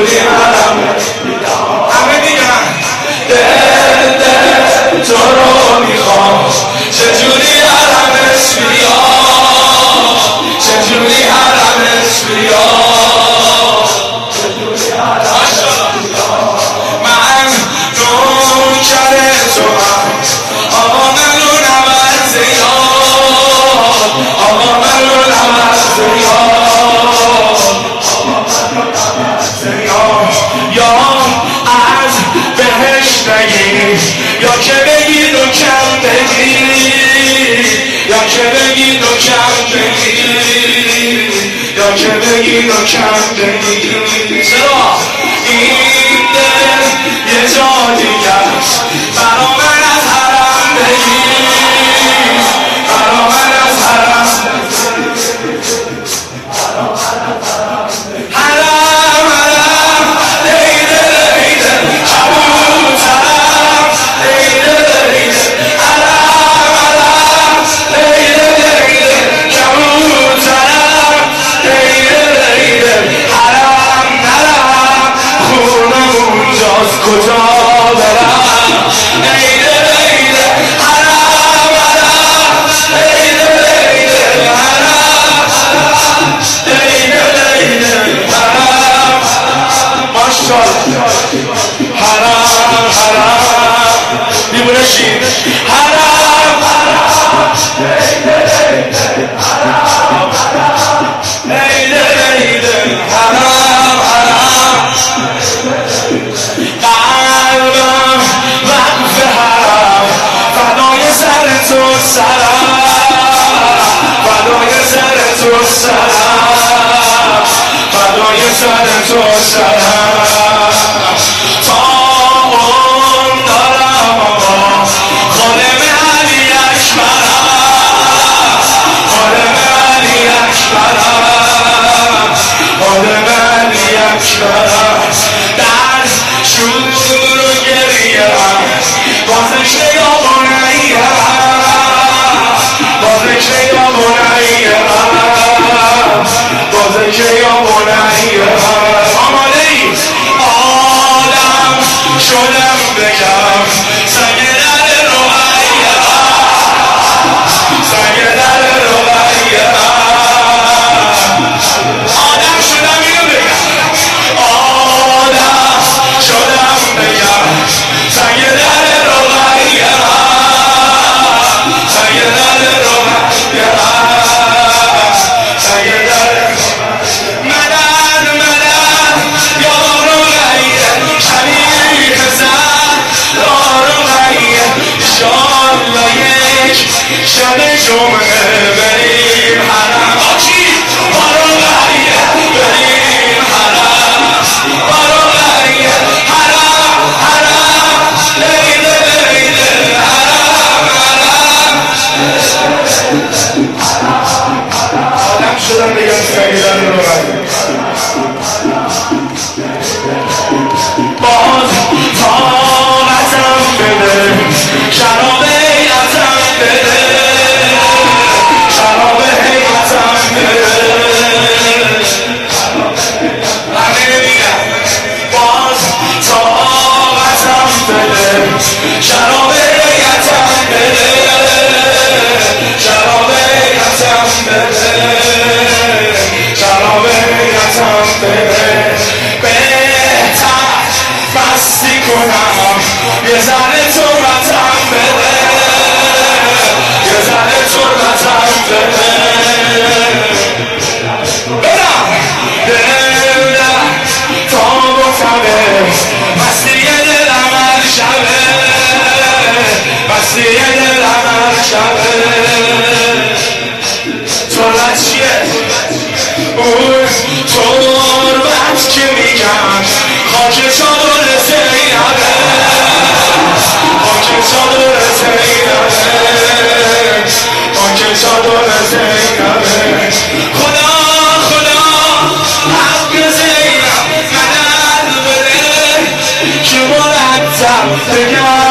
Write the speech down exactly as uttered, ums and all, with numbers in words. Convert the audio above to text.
چجوری حرم همه میگن دل دل تو رو میخوام چجوری حرمش بیام چجوری حرمش بیام چجوری حرمش بیام من نوکر تو هم آقا منو نبر زیاد آقا منو نبر زیاد یا از بهش نگیر یا که بگید و کم بگید یا که بگید و کم بگید یا که بگید و کم بگید چرا این دل یه جا دیگه است برا من از حرم بگید برا من از حرم حرم حرم لیده لیده کبوترم لیده لیده حرم حرم لیده لیده کبوترم لیده لیده حرم نرم خونم اونجاست کجا برم لیده لیده حرم حرم لیده لیده حرم حرم لیده لیده حرم ماشاءالله حرم حرم دیوونه شید حرم حرم لیده لیده حرم حرم لیده لیده حرم حرم قلبم وقف حرم فدای سر تو سرم فدای سر تو سرم فدای سر تو سرم تا اون دارم آقا خادم علی اکبرم خادم علی اکبرم خادم علی اکبرم در شور و گریم با ذکر یا بنیم با ذکر یا بنیم با ذکر یا بنیم آماده ای آدم شدم بگم سنگ در روحیم سنگ در روحیم آدم شدم اینو بگم آدم شدم بگم سنگ در روحیم سنگ در روحیم سنگ در مدد مدد یا روحیم شبیه زن یا روحیم انشالله یک شب جمعه بریم حرم آچی با روحیم بریم حرم با روحیم حرم حرم لیده لیده حرم حرم آدم شدم بگم سیدن روحیم باز طاقتم بده شراب حیرتم بده شراب حیرتم بده همه میگم باز طاقتم بده شراب حیرتم بده شراب حیرتم بده شراب حیرتم بده بهتر مستی کنم یه ذره تربتم بده یه ذره تربتم بده برم دل در تاب و تبه مستی دل عمل شبه مستی دل عمل شبه تربت چیه؟ اون تربت که میگم خاک چادر زینبه خاک چادر زینبه خاک چادر زینبه خدا خدا حق زینب مدد بده که مرتب بگم